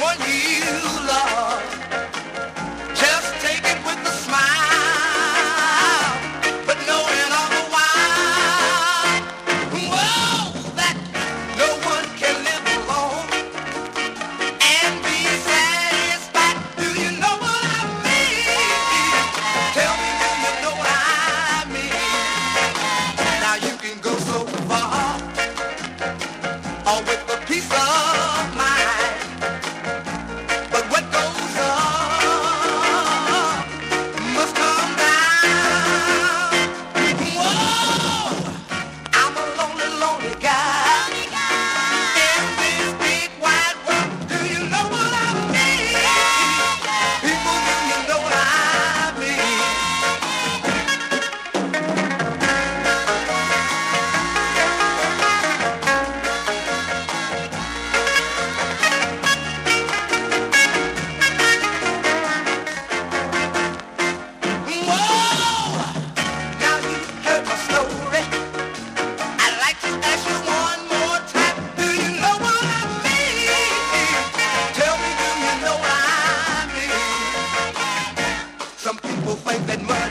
someone you love. Just take it with a smile, but knowing all the while, whoa, that no one can live alone and be satisfied. Do you know what I mean? Tell me, do you know what I mean? Now you can go so far, all with a piece of mind, but what goes up must come down. Whoa, I'm a lonely, lonely guy in this big wide world. Do you know what I mean? People, do you know what I mean? Whoa, now you heard my story. I'd like to ask you one more time. Do you know what I mean? Tell me, do you know what I mean? Some people think that money